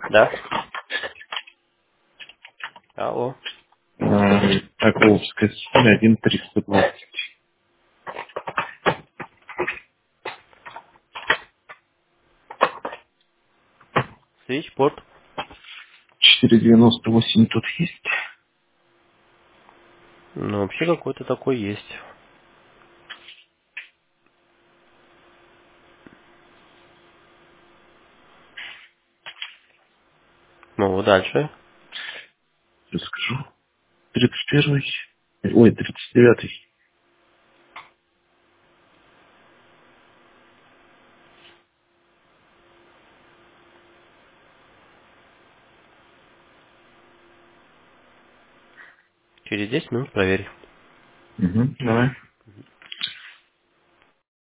Да? Алло. Так, Волжская соль 1,320. Свитчпорт. 4,98 тут есть. Ну, вообще какой-то такой есть. Ну, дальше. Я скажу. 31. Ой, 39. Через 10 минут проверь. Угу, давай.